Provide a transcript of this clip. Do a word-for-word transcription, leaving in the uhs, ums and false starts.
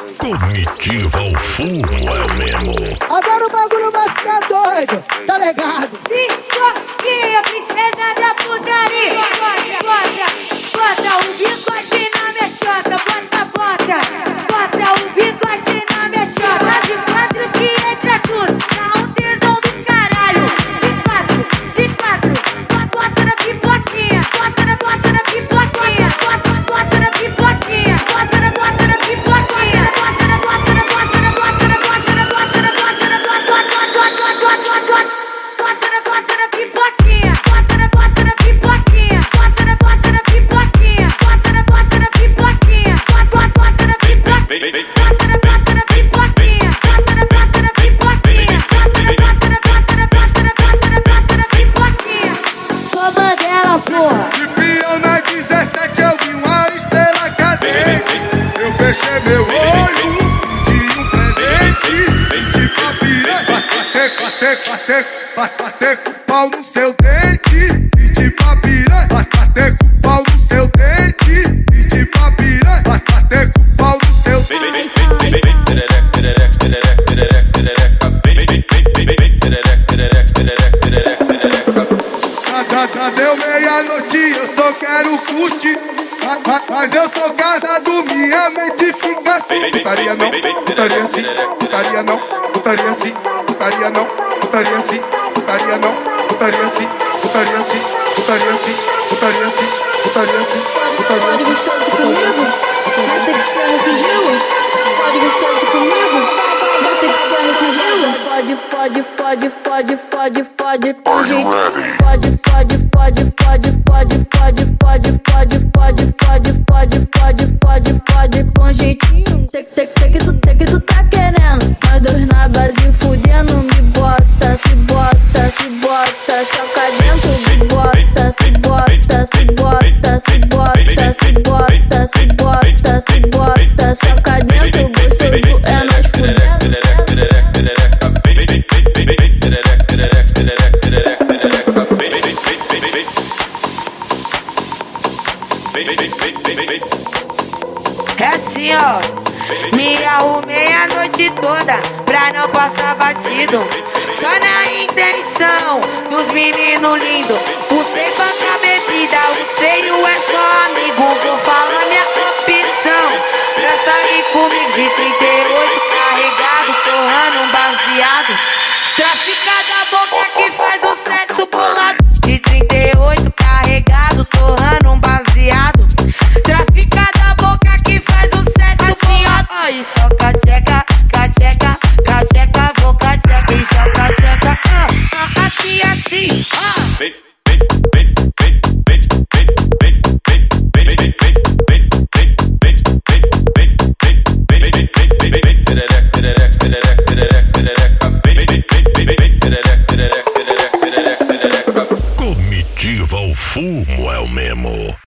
Comitiva, o fumo é o mesmo. Agora o bagulho vai ficar doido, tá ligado? Picoquinha, princesa da putaria. Bota, bota, bota o bigode na minha chota. Bota, bota, bota o bigode na minha chota. De quatro que entra tudo, dá um tesão do caralho. De quatro, de quatro, bota, bota na pipoquinha. Bota na, bota na pipoquinha. Bota, bota na pipoquinha. Bota na, bota na pipoquinha. Bota na, bota na, bota na, bota na, bota na, bota na, bota na, bota, bota, bota, bota, bota. Bota na, bota na pipoquinha. Bota na, bota na pipoquinha. Bota na, bota na pipoquinha. Bota na, bota na pipoquinha. Bota, bota, bota na pipoquinha. Bota na, bota na pipoquinha. Bota na, bota na pipoquinha. Bota na, bota na, bota na, bota na, bota na, bota na pipoquinha. Sou Mandela, porra. De peão na dezessete eu vi uma estrela cadente. Eu fechei meu olho, pedi um presente. De papirã, bater, bater, bater, bater com o pau no seu dente. Pedi pra piranha, bater com o pau no seu dente. Pedi pra piranha, bater com o pau no seu dente. Já deu meia-noite, eu só quero curtir. Mas eu sou casado, minha mente fica assim. Putaria não, putaria sim, putaria não, putaria sim, putaria não, putaria sim, putaria não, putaria sim, putaria sim, putaria sim, putaria sim, putaria sim, putaria Pode gostoso comigo, mas tem que ser no sigilo. Pode gostoso comigo, mas tem que ser no sigilo. Pode, pode, pode, pode, pode, pode com jeito. Pode, pode, pode, pode, pode, pode, pode, pode, pode, pode, pode, pode, pode, pode com jeitinho. Sei que, sei que, sei que tu, sei que tu tá querendo. Nós dois na base fudendo. Me bota, se bota, se bota, choca dentro. Se bota, se bota, se bota, se bota, se bota, se bota, se bota, choca dentro. Gostoso é nós fudendo. É assim, ó, me arrumei a noite toda pra não passar batido. Só na intenção dos meninos lindos. Usei pra bebida, o seio é só amigo. Vou falar minha opção pra sair comigo de trinta e oito carregado, torrando um baseado. Trafica da boca que faz o sexo bolado. De trinta e oito carregado, torrando um baseado. Trafica da boca que faz o sexo bolado. Aí só cateca, cateca, cateca, vou cateca e só cateca. Ah, ah, assim, assim, ah. Comitiva, o fumo é o mesmo.